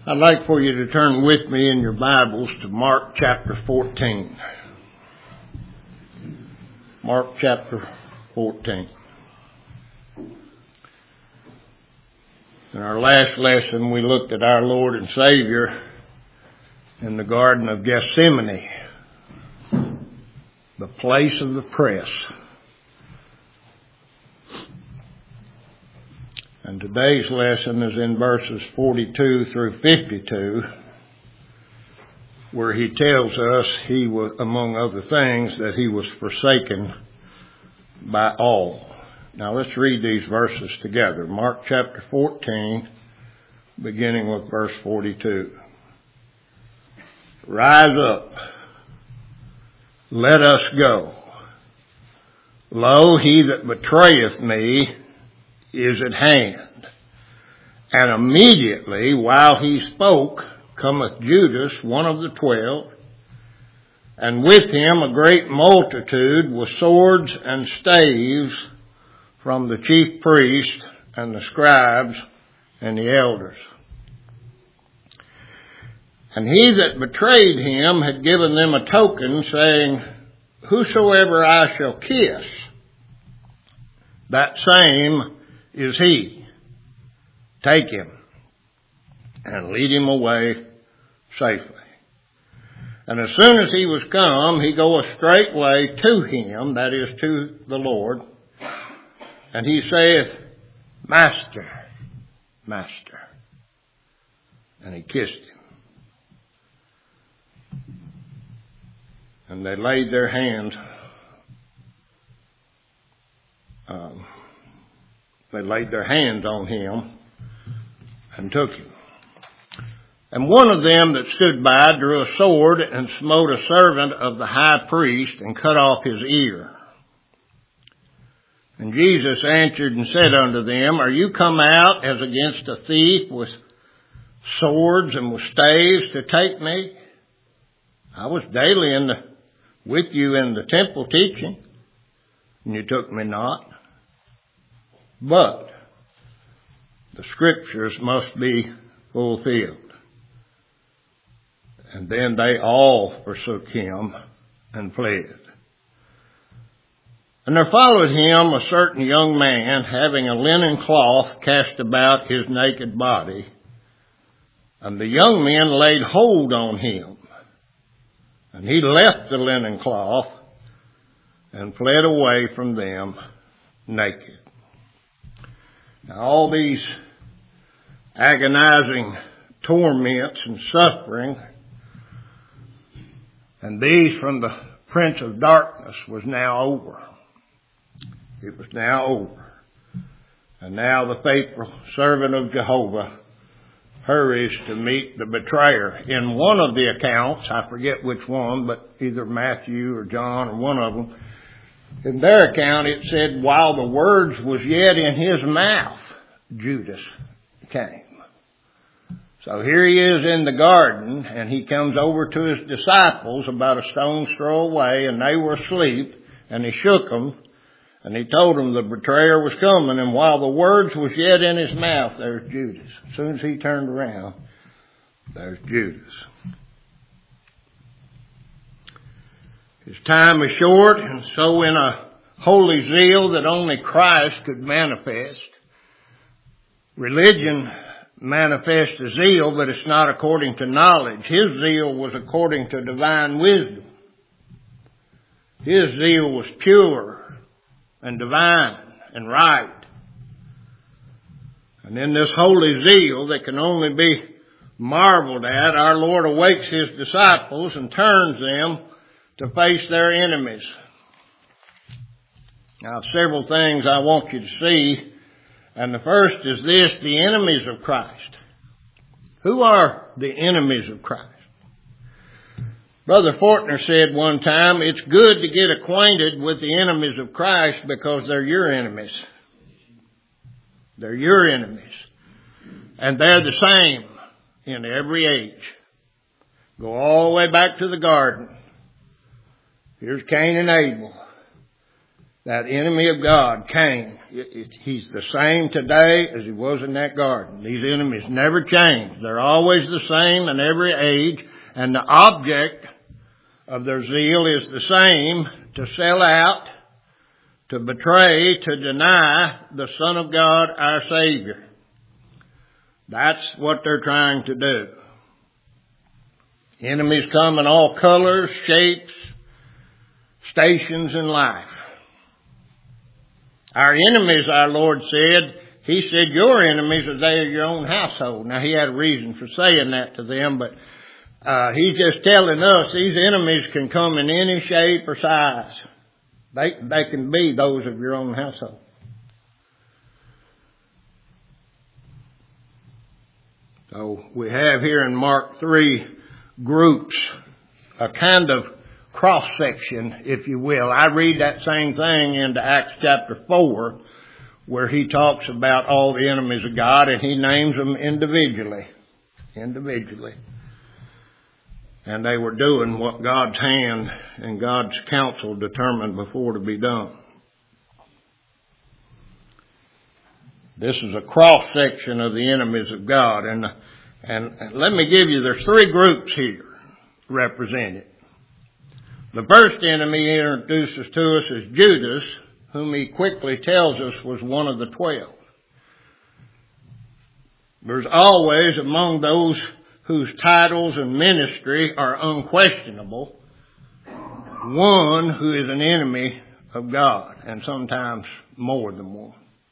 I'd like for you to turn with me in your Bibles to Mark chapter 14. Mark chapter 14. In our last lesson, we looked at our Lord and Savior in the Garden of Gethsemane, the place of the press. And today's lesson is in verses 42 through 52, where he tells us he was, among other things, that he was forsaken by all. Now let's read these verses together. Mark chapter 14, beginning with verse 42. Rise up, let us go. Lo, he that betrayeth me is at hand. And immediately, while he spoke, cometh Judas, one of the 12, and with him a great multitude with swords and staves from the chief priests and the scribes and the elders. And he that betrayed him had given them a token, saying, Whosoever I shall kiss, that same is he. Take him and lead him away safely. And as soon as he was come, he goeth straightway to him, that is, to the Lord, and he saith, Master, Master. And he kissed him. And they laid their hands on him and took him. And one of them that stood by drew a sword and smote a servant of the high priest and cut off his ear. And Jesus answered and said unto them, Are you come out as against a thief with swords and with staves to take me? I was daily with you in the temple teaching, and you took me not. But the scriptures must be fulfilled. And then they all forsook him and fled. And there followed him a certain young man, having a linen cloth cast about his naked body. And the young men laid hold on him. And he left the linen cloth and fled away from them naked. Now all these agonizing torments and suffering, and these from the Prince of Darkness, was now over. It was now over. And now the faithful servant of Jehovah hurries to meet the betrayer. In one of the accounts, I forget which one, but either Matthew or John or one of them, in their account it said, while the words was yet in his mouth, Judas came. So here he is in the garden, and he comes over to his disciples about a stone's throw away, and they were asleep, and he shook them, and he told them the betrayer was coming, and while the words was yet in his mouth, there's Judas. As soon as he turned around, there's Judas. His time is short, and so in a holy zeal that only Christ could manifest, religion manifests a zeal, but it's not according to knowledge. His zeal was according to divine wisdom. His zeal was pure and divine and right. And in this holy zeal that can only be marveled at, our Lord awakes his disciples and turns them to face their enemies. Now, several things I want you to see. And the first is this, the enemies of Christ. Who are the enemies of Christ? Brother Fortner said one time, it's good to get acquainted with the enemies of Christ because they're your enemies. They're your enemies. And they're the same in every age. Go all the way back to the garden. Here's Cain and Abel. That enemy of God came. He's the same today as he was in that garden. These enemies never change. They're always the same in every age. And the object of their zeal is the same: to sell out, to betray, to deny the Son of God, our Savior. That's what they're trying to do. Enemies come in all colors, shapes, stations in life. Our enemies, our Lord said, He said, your enemies are they of your own household. Now, He had a reason for saying that to them, but He's just telling us these enemies can come in any shape or size. They can be those of your own household. So we have here in Mark 3 groups, a kind of cross-section, if you will. I read that same thing into Acts chapter 4, where he talks about all the enemies of God, and he names them individually. And they were doing what God's hand and God's counsel determined before to be done. This is a cross-section of the enemies of God. And let me give you, there's 3 groups here represented. The first enemy he introduces to us is Judas, whom he quickly tells us was one of the 12. There's always, among those whose titles and ministry are unquestionable, one who is an enemy of God, and sometimes more than one.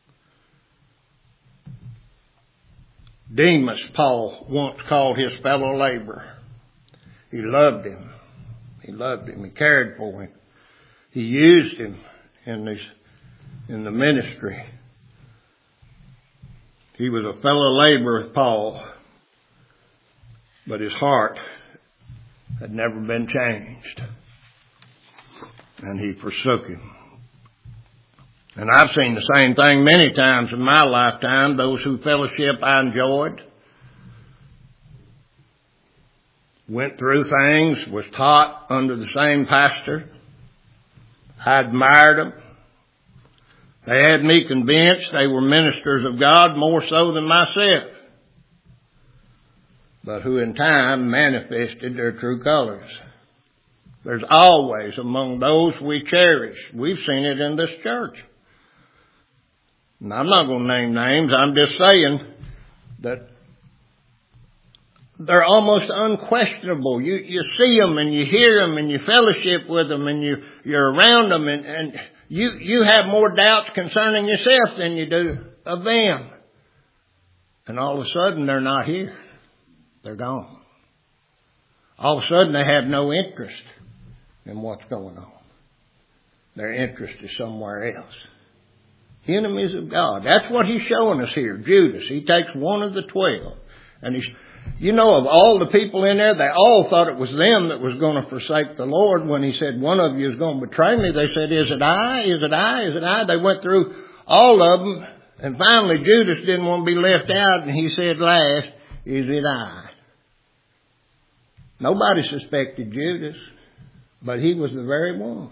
Demas, Paul once called his fellow laborer. He loved him. He cared for him. He used him in the ministry. He was a fellow laborer with Paul, but his heart had never been changed, and he forsook him. And I've seen the same thing many times in my lifetime. Those who fellowship I enjoyed, went through things, was taught under the same pastor. I admired them. They had me convinced they were ministers of God more so than myself, but who in time manifested their true colors. There's always among those we cherish. We've seen it in this church. And I'm not going to name names. I'm just saying that they're almost unquestionable. You see them and you hear them and you fellowship with them and you're around them and you have more doubts concerning yourself than you do of them. And all of a sudden they're not here. They're gone. All of a sudden they have no interest in what's going on. Their interest is somewhere else. Enemies of God. That's what he's showing us here. Judas. He takes one of the 12. And he's, of all the people in there, they all thought it was them that was going to forsake the Lord. When he said, one of you is going to betray me, they said, is it I? Is it I? Is it I? They went through all of them. And finally Judas didn't want to be left out. And he said last, is it I? Nobody suspected Judas, but he was the very one.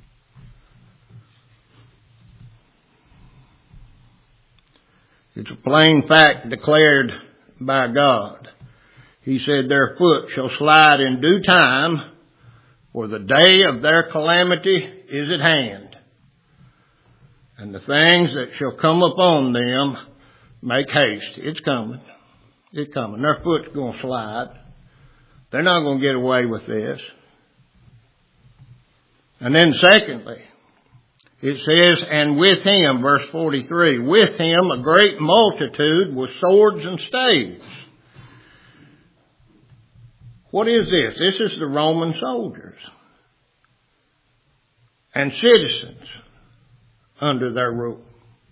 It's a plain fact declared by God. He said, their foot shall slide in due time, for the day of their calamity is at hand. And the things that shall come upon them, make haste. It's coming. It's coming. Their foot's going to slide. They're not going to get away with this. And then secondly, it says, and with him, verse 43, with him a great multitude with swords and staves. What is this? This is the Roman soldiers and citizens under their rule.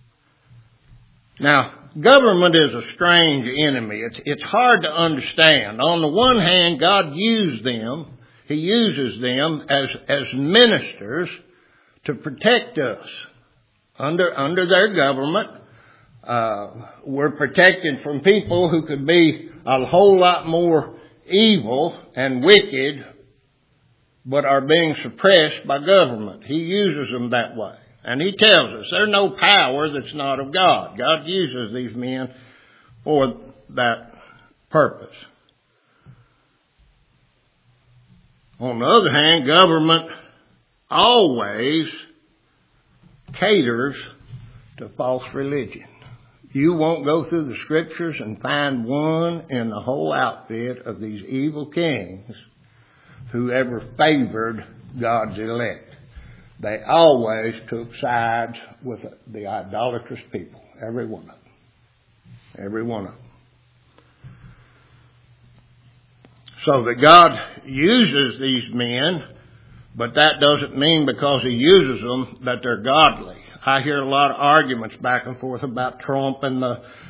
Now, government is a strange enemy. It's hard to understand. On the one hand, God used them. He uses them as ministers to protect us under their government. We're protected from people who could be a whole lot more evil and wicked, but are being suppressed by government. He uses them that way. And he tells us there's no power that's not of God. God uses these men for that purpose. On the other hand, government always caters to false religion. You won't go through the scriptures and find one in the whole outfit of these evil kings who ever favored God's elect. They always took sides with the idolatrous people. Every one of them. Every one of them. So that God uses these men, but that doesn't mean because He uses them that they're godly. I hear a lot of arguments back and forth about Trump and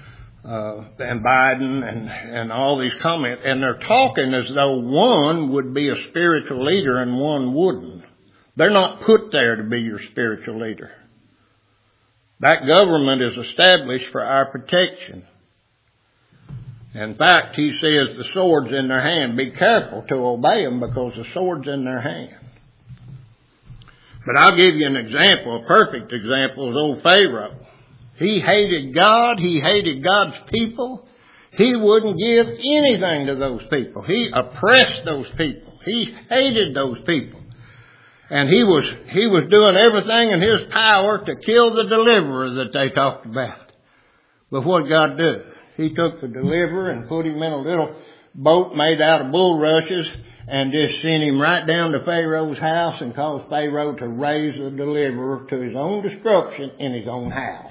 Biden and all these comments, and they're talking as though one would be a spiritual leader and one wouldn't. They're not put there to be your spiritual leader. That government is established for our protection. In fact, he says the sword's in their hand. Be careful to obey them because the sword's in their hand. But I'll give you an example, a perfect example is old Pharaoh. He hated God. He hated God's people. He wouldn't give anything to those people. He oppressed those people. He hated those people. And he was doing everything in his power to kill the deliverer that they talked about. But what did God do? He took the deliverer and put him in a little boat made out of bulrushes and just sent him right down to Pharaoh's house and caused Pharaoh to raise the deliverer to his own destruction in his own house.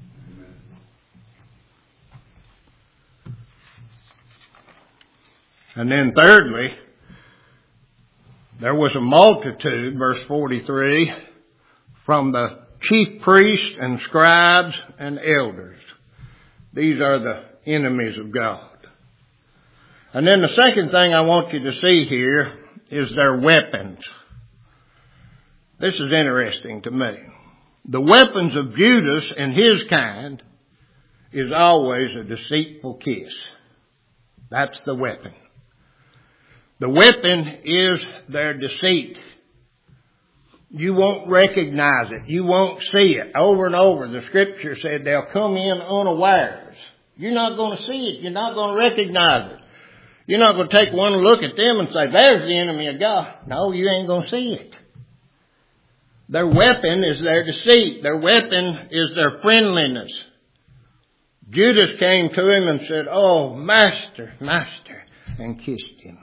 And then thirdly, there was a multitude, verse 43, from the chief priests and scribes and elders. These are the enemies of God. And then the second thing I want you to see here is their weapons. This is interesting to me. The weapons of Judas and his kind is always a deceitful kiss. That's the weapon. The weapon is their deceit. You won't recognize it. You won't see it. Over and over, the scripture said they'll come in unawares. You're not going to see it. You're not going to recognize it. You're not going to take one look at them and say, there's the enemy of God. No, you ain't going to see it. Their weapon is their deceit. Their weapon is their friendliness. Judas came to him and said, oh, Master, Master, and kissed him.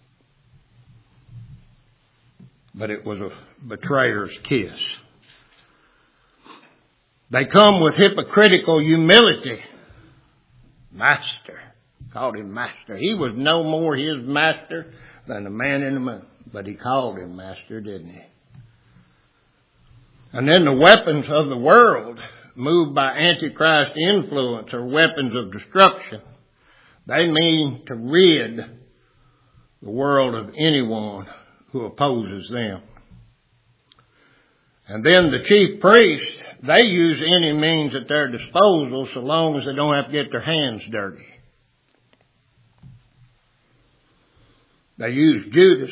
But it was a betrayer's kiss. They come with hypocritical humility. Master. Called him master. He was no more his master than the man in the moon. But he called him master, didn't he? And then the weapons of the world, moved by Antichrist influence, are weapons of destruction. They mean to rid the world of anyone who opposes them. And then the chief priests, they use any means at their disposal so long as they don't have to get their hands dirty. They used Judas.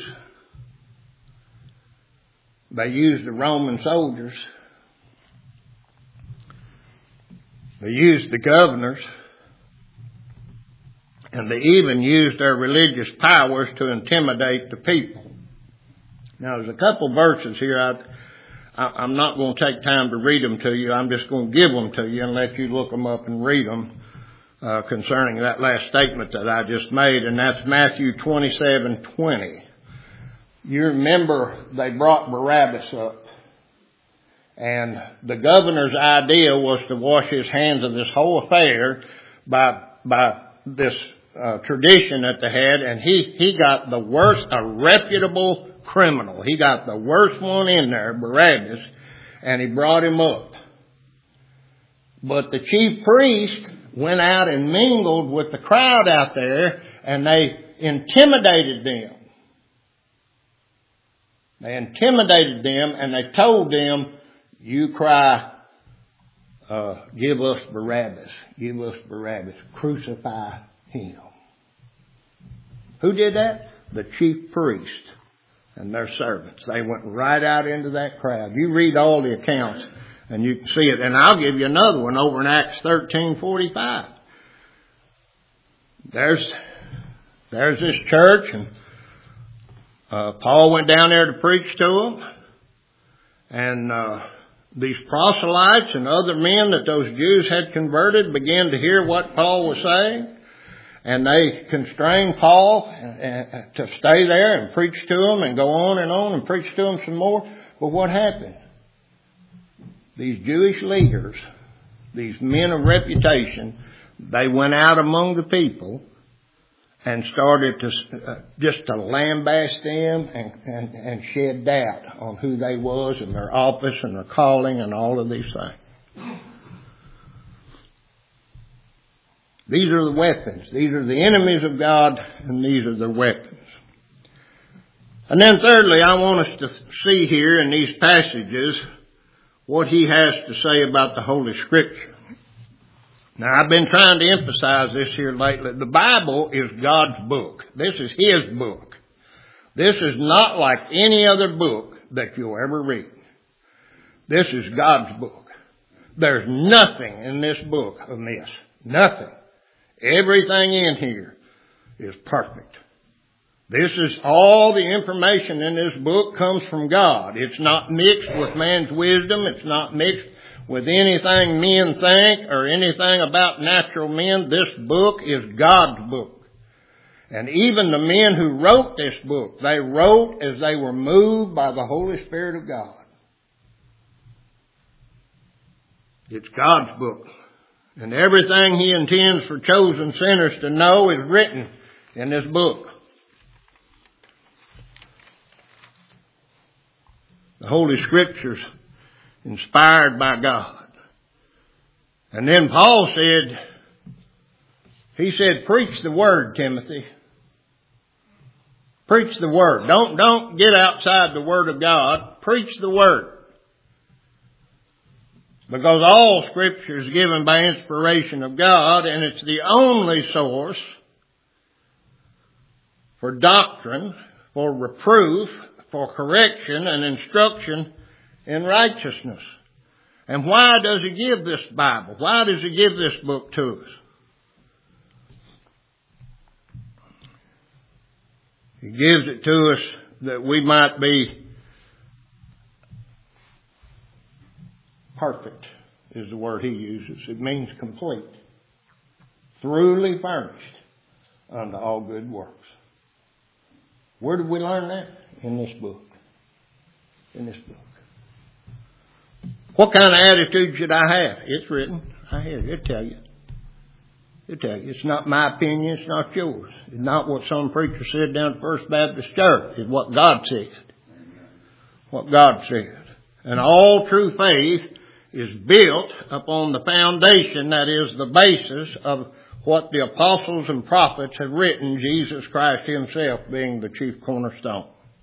They used the Roman soldiers. They used the governors. And they even used their religious powers to intimidate the people. Now, there's a couple verses here. I'm not going to take time to read them to you. I'm just going to give them to you and let you look them up and read them concerning that last statement that I just made, and that's Matthew 27:20. You remember they brought Barabbas up, and the governor's idea was to wash his hands of this whole affair by this tradition that they had, and he got the worst, a reputable criminal. He got the worst one in there, Barabbas, and he brought him up. But the chief priest went out and mingled with the crowd out there, and they intimidated them. They intimidated them, and they told them, you cry, give us Barabbas, give us Barabbas, crucify him. Who did that? The chief priest and their servants. They went right out into that crowd. You read all the accounts And you can see it. And I'll give you another one over in Acts 13:45. There's this church, and Paul went down there to preach to them. And these proselytes and other men that those Jews had converted began to hear what Paul was saying. And they constrained Paul to stay there and preach to them and go on and preach to them some more. But what happened? These Jewish leaders, these men of reputation, they went out among the people and started to just to lambaste them and shed doubt on who they was and their office and their calling and all of these things. These are the weapons. These are the enemies of God, and these are their weapons. And then thirdly, I want us to see here in these passages what he has to say about the Holy Scripture. Now, I've been trying to emphasize this here lately. The Bible is God's book. This is His book. This is not like any other book that you'll ever read. This is God's book. There's nothing in this book amiss. Nothing. Everything in here is perfect. This is all the information in this book comes from God. It's not mixed with man's wisdom. It's not mixed with anything men think or anything about natural men. This book is God's book. And even the men who wrote this book, they wrote as they were moved by the Holy Spirit of God. It's God's book. And everything He intends for chosen sinners to know is written in this book. The Holy Scriptures inspired by God. And then Paul said, he said, preach the Word, Timothy. Preach the Word. Don't get outside the Word of God. Preach the Word. Because all Scripture is given by inspiration of God, and it's the only source for doctrine, for reproof, for correction and instruction in righteousness. And why does He give this Bible? Why does He give this book to us? He gives it to us that we might be perfect, is the word he uses. It means complete. Thoroughly furnished unto all good works. Where did we learn that? In this book. In this book. What kind of attitude should I have? It's written. I have. It'll tell you. It'll tell you. It's not my opinion. It's not yours. It's not what some preacher said down at First Baptist Church. It's what God said. What God said. And all true faith is built upon the foundation, that is the basis of what the apostles and prophets have written, Jesus Christ Himself being the chief cornerstone.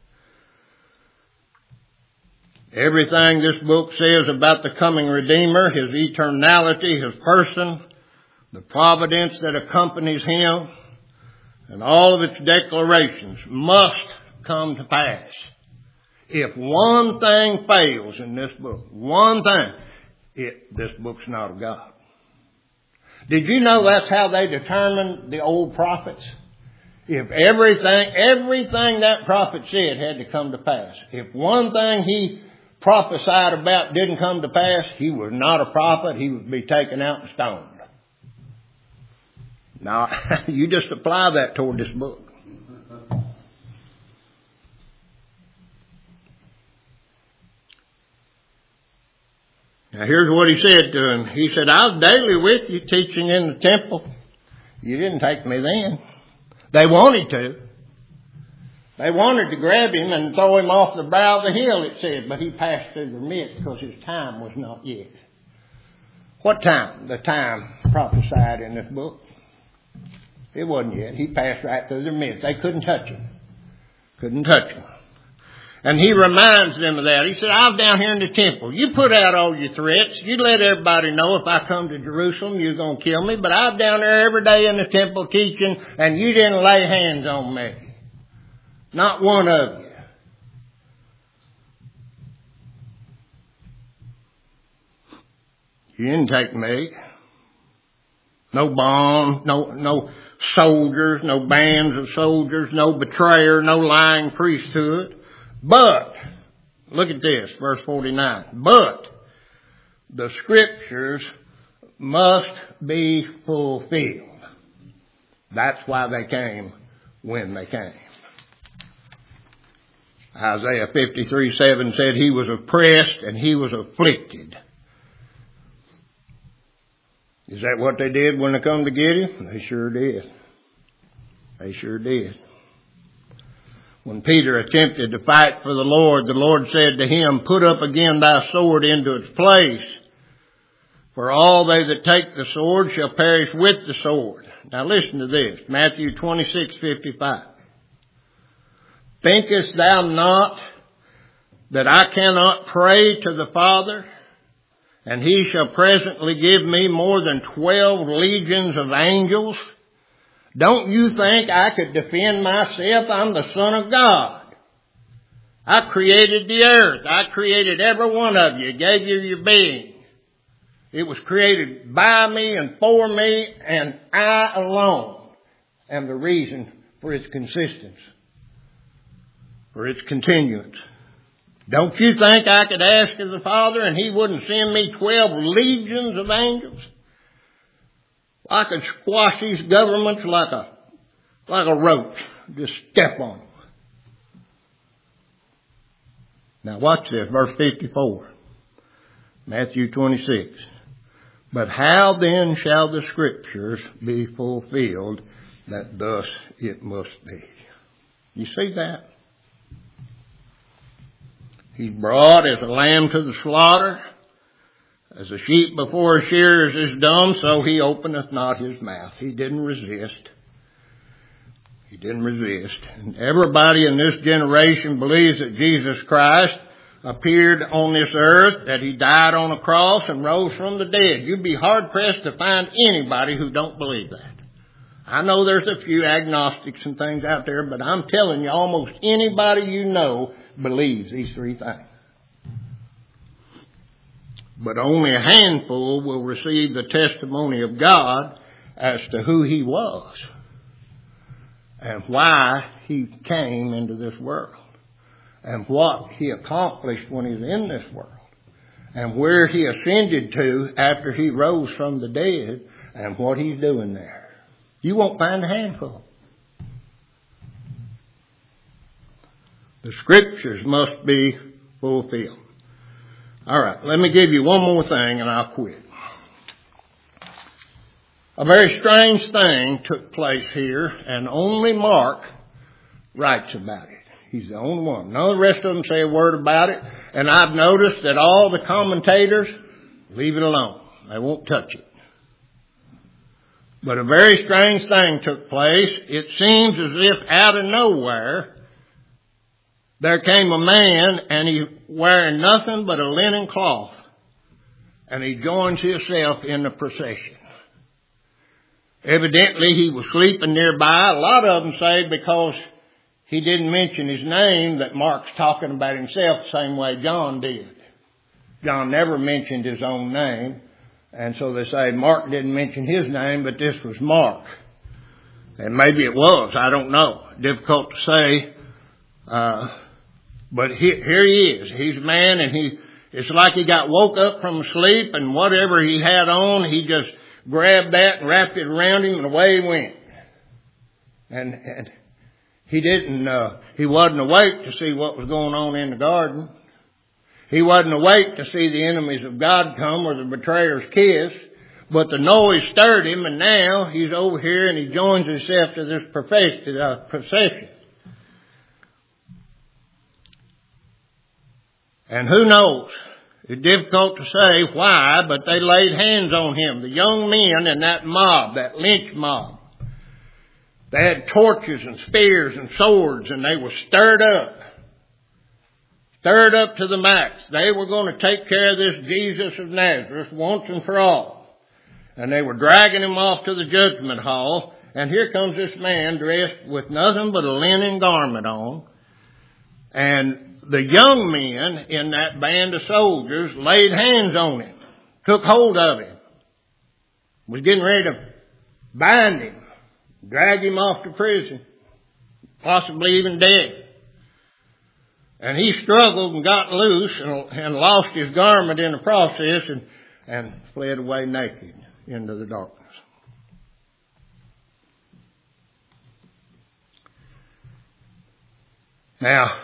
Everything this book says about the coming Redeemer, His eternality, His person, the providence that accompanies Him, and all of its declarations must come to pass. If one thing fails in this book, one thing, this book's not of God. Did you know that's how they determined the old prophets? If everything that prophet said had to come to pass. If one thing he prophesied about didn't come to pass, he was not a prophet. He would be taken out and stoned. Now, you just apply that toward this book. Now here's what he said to him. He said, I was daily with you teaching in the temple. You didn't take me then. They wanted to. They wanted to grab him and throw him off the brow of the hill, it said, but he passed through their midst because his time was not yet. What time? The time prophesied in this book. It wasn't yet. He passed right through their midst. They couldn't touch him. Couldn't touch him. And he reminds them of that. He said, I was down here in the temple. You put out all your threats. You let everybody know if I come to Jerusalem, you're going to kill me. But I was down there every day in the temple teaching, and you didn't lay hands on me. Not one of you. You didn't take me. No bomb, no soldiers, no bands of soldiers, no betrayer, no lying priesthood. But, look at this, verse 49. But the scriptures must be fulfilled. That's why they came when they came. Isaiah 53:7 said he was oppressed and he was afflicted. Is that what they did when they come to get him? They sure did. They sure did. When Peter attempted to fight for the Lord said to him, "Put up again thy sword into its place. For all they that take the sword shall perish with the sword." Now listen to this. Matthew 26:55. "Thinkest thou not that I cannot pray to the Father, and he shall presently give me more than 12 legions of angels? Don't you think I could defend myself? I'm the Son of God. I created the earth. I created every one of you, gave you your being. It was created by me and for me, and I alone am the reason for its consistence, for its continuance. Don't you think I could ask of the Father and he wouldn't send me 12 legions of angels? I could squash these governments like a roach. Just step on them." Now watch this, verse 54. Matthew 26. "But how then shall the scriptures be fulfilled that thus it must be?" You see that? He's brought as a lamb to the slaughter. As a sheep before his shearers is dumb, so he openeth not his mouth. He didn't resist. He didn't resist. And everybody in this generation believes that Jesus Christ appeared on this earth, that he died on a cross and rose from the dead. You'd be hard-pressed to find anybody who don't believe that. I know there's a few agnostics and things out there, but I'm telling you, almost anybody you know believes these three things. But only a handful will receive the testimony of God as to who he was and why he came into this world and what he accomplished when he was in this world and where he ascended to after he rose from the dead and what he's doing there. You won't find a handful. The scriptures must be fulfilled. All right, let me give you one more thing and I'll quit. A very strange thing took place here, and only Mark writes about it. He's the only one. None of the rest of them say a word about it, and I've noticed that all the commentators leave it alone. They won't touch it. But a very strange thing took place. It seems as if out of nowhere there came a man, and he wearing nothing but a linen cloth, and he joins himself in the procession. Evidently he was sleeping nearby. A lot of them say because he didn't mention his name that Mark's talking about himself the same way John did. John never mentioned his own name, and so they say Mark didn't mention his name, but this was Mark. And maybe it was, I don't know. Difficult to say. But here he is. He's a man, and it's like he got woke up from sleep, and whatever he had on, he just grabbed that and wrapped it around him, and away he went. And he wasn't awake to see what was going on in the garden. He wasn't awake to see the enemies of God come or the betrayer's kiss. But the noise stirred him, and now he's over here and he joins himself to this procession. And who knows? It's difficult to say why, but they laid hands on him. The young men in that mob, that lynch mob. They had torches and spears and swords, and they were stirred up. Stirred up to the max. They were going to take care of this Jesus of Nazareth once and for all. And they were dragging him off to the judgment hall. And here comes this man dressed with nothing but a linen garment on. And the young men in that band of soldiers laid hands on him, took hold of him, was getting ready to bind him, drag him off to prison, possibly even death. And he struggled and got loose and lost his garment in the process and fled away naked into the darkness. Now,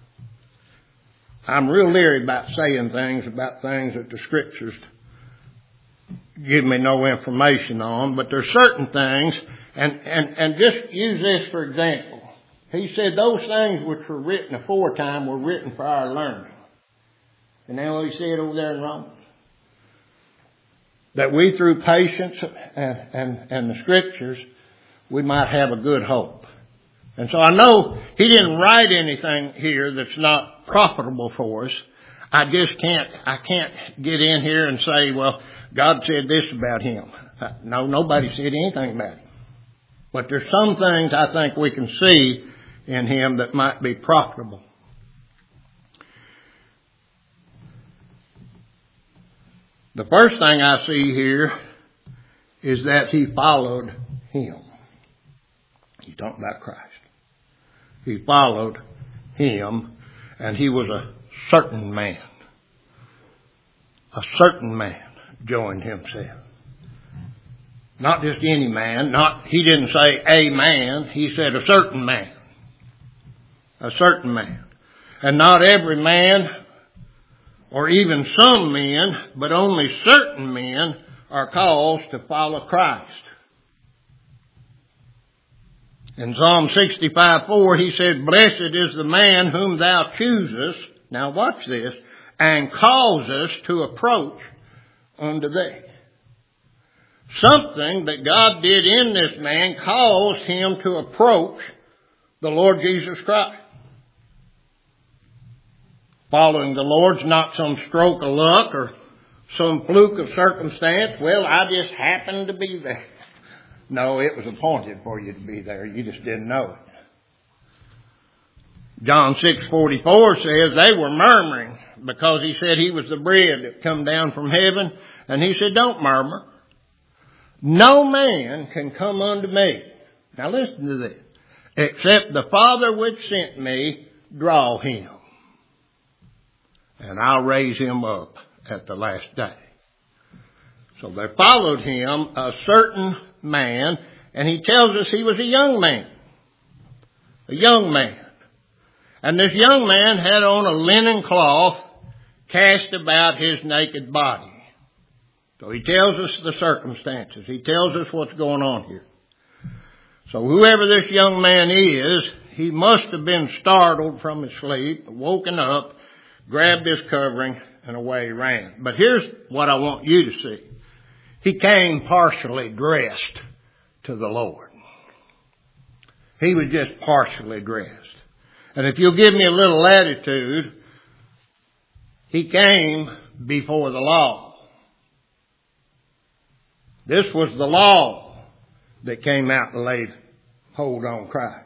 I'm real leery about saying things about things that the Scriptures give me no information on, but there's certain things, and just use this for example. He said those things which were written aforetime were written for our learning. And then what he said over there in Romans? That we through patience and the Scriptures, we might have a good hope. And so I know he didn't write anything here that's not profitable for us. I can't get in here and say, well, God said this about him. No, nobody said anything about him. But there's some things I think we can see in him that might be profitable. The first thing I see here is that he followed him. He's talking about Christ. He followed him, and he was a certain man. A certain man joined himself. Not just any man. He didn't say a man. He said a certain man. A certain man. And not every man, or even some men, but only certain men are called to follow Christ. In Psalm 65:4, he said, "Blessed is the man whom thou choosest," now watch this, "and causest to approach unto thee." Something that God did in this man caused him to approach the Lord Jesus Christ. Following the Lord's not some stroke of luck or some fluke of circumstance. Well, I just happened to be there. No, it was appointed for you to be there. You just didn't know it. John 6:44 says they were murmuring because he said he was the bread that come down from heaven. And he said, don't murmur. No man can come unto me. Now listen to this. Except the Father which sent me draw him. And I'll raise him up at the last day. So they followed him, a certain man, and he tells us he was a young man. A young man. And this young man had on a linen cloth cast about his naked body. So he tells us the circumstances. He tells us what's going on here. So whoever this young man is, he must have been startled from his sleep, woken up, grabbed his covering, and away he ran. But here's what I want you to see. He came partially dressed to the Lord. He was just partially dressed. And if you'll give me a little latitude, he came before the law. This was the law that came out and laid hold on Christ.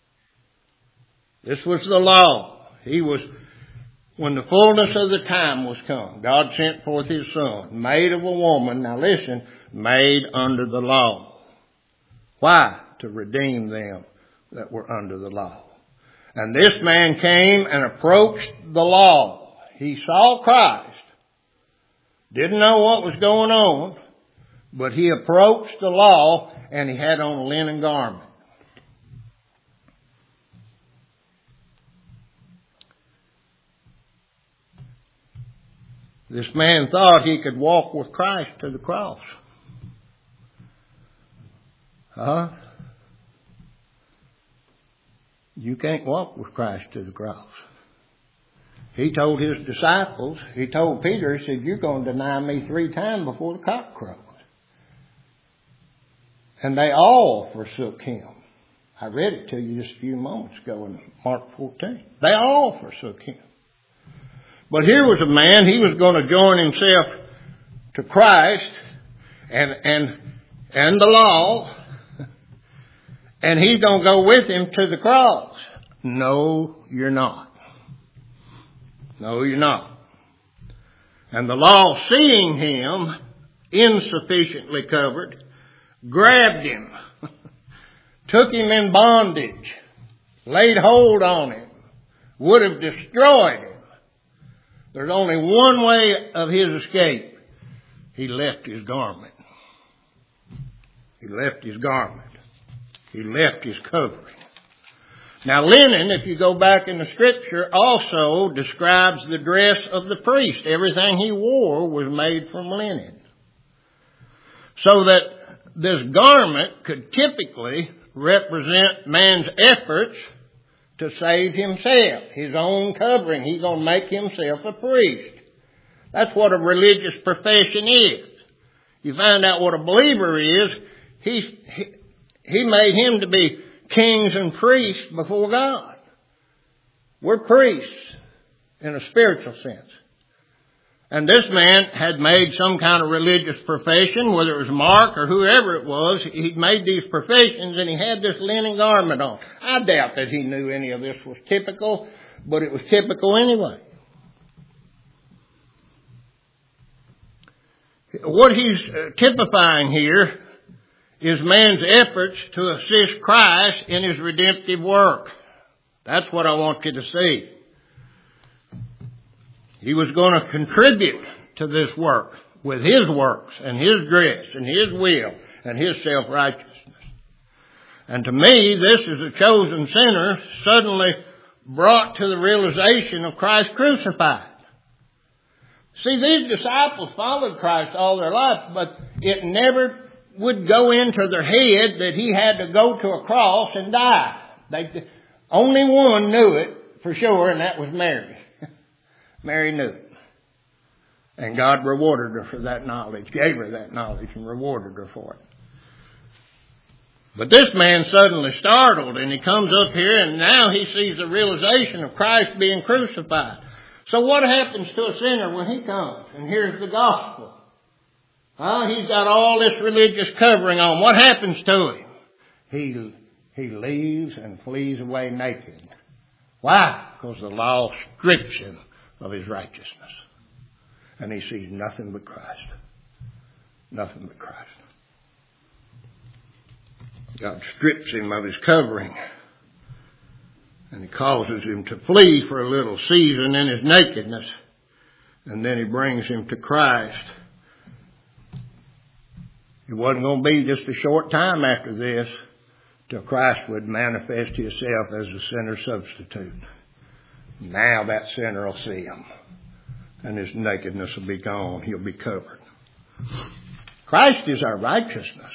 This was the law. When the fullness of the time was come, God sent forth his Son, made of a woman, now listen, made under the law. Why? To redeem them that were under the law. And this man came and approached the law. He saw Christ. Didn't know what was going on, but he approached the law and he had on a linen garment. This man thought he could walk with Christ to the cross. You can't walk with Christ to the cross. He told his disciples, he told Peter, he said, you're going to deny me 3 times before the cock crows. And they all forsook him. I read it to you just a few moments ago in Mark 14. They all forsook him. But here was a man, he was going to join himself to Christ and the law, and he's going to go with him to the cross. No, you're not. No, you're not. And the law, seeing him insufficiently covered, grabbed him, took him in bondage, laid hold on him, would have destroyed him. There's only one way of his escape. He left his garment. He left his garment. He left his covering. Now linen, if you go back in the scripture, also describes the dress of the priest. Everything he wore was made from linen. So that this garment could typically represent man's efforts to save himself, his own covering. He's going to make himself a priest. That's what a religious profession is. You find out what a believer is, he made him to be kings and priests before God. We're priests in a spiritual sense. And this man had made some kind of religious profession, whether it was Mark or whoever it was. He'd made these professions and he had this linen garment on. I doubt that he knew any of this was typical, but it was typical anyway. What he's typifying here is man's efforts to assist Christ in his redemptive work. That's what I want you to see. He was going to contribute to this work with his works and his dress and his will and his self-righteousness. And to me, this is a chosen sinner suddenly brought to the realization of Christ crucified. See, these disciples followed Christ all their life, but it never would go into their head that he had to go to a cross and die. Only one knew it for sure, and that was Mary. Mary knew it. And God rewarded her for that knowledge, gave her that knowledge and rewarded her for it. But this man suddenly startled and he comes up here and now he sees the realization of Christ being crucified. So what happens to a sinner when he comes and hears the gospel? He's got all this religious covering on. What happens to him? He leaves and flees away naked. Why? Because the law strips him of his righteousness. And he sees nothing but Christ. Nothing but Christ. God strips him of his covering. And he causes him to flee for a little season in his nakedness. And then he brings him to Christ. It wasn't going to be just a short time after this till Christ would manifest himself as a sinner substitute. Now that sinner will see him. And his nakedness will be gone. He'll be covered. Christ is our righteousness.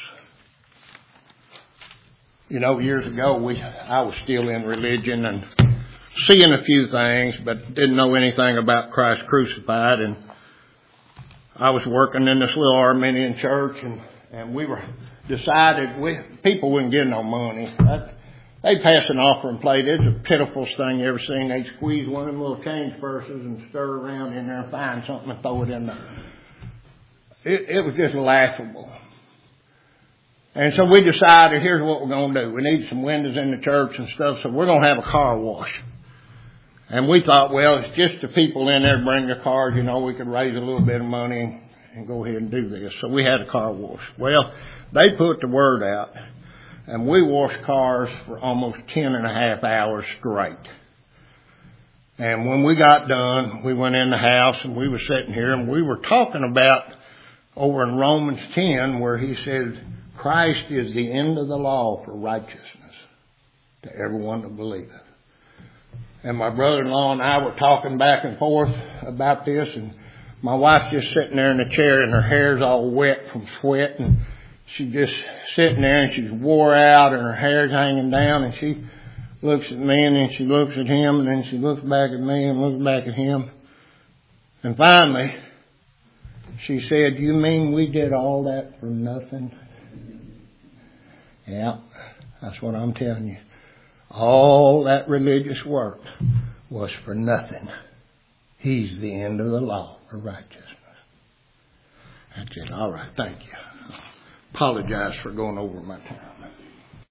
You know, years ago, I was still in religion and seeing a few things, but didn't know anything about Christ crucified. And I was working in this little Armenian church, and we were decided people wouldn't get no money. They'd pass an offering plate. It's the pitifulest thing you ever seen. They'd squeeze one of them little change purses and stir around in there and find something and throw it in there. It was just laughable. And so we decided, here's what we're going to do. We need some windows in the church and stuff, so we're going to have a car wash. And we thought, well, it's just the people in there bring their cars, we could raise a little bit of money and go ahead and do this. So we had a car wash. Well, they put the word out, and we washed cars for almost 10.5 hours straight. And when we got done, we went in the house, and we were sitting here, and we were talking about over in Romans 10, where he said, Christ is the end of the law for righteousness to everyone that believeth. And my brother-in-law and I were talking back and forth about this, and my wife's just sitting there in the chair and her hair's all wet from sweat, and she's just sitting there and she's wore out and her hair's hanging down, and she looks at me and then she looks at him and then she looks back at me and looks back at him. And finally, she said, you mean we did all that for nothing? Yeah, that's what I'm telling you. All that religious work was for nothing. He's the end of the law for righteousness. That's it. All right. Thank you. Apologize for going over my time.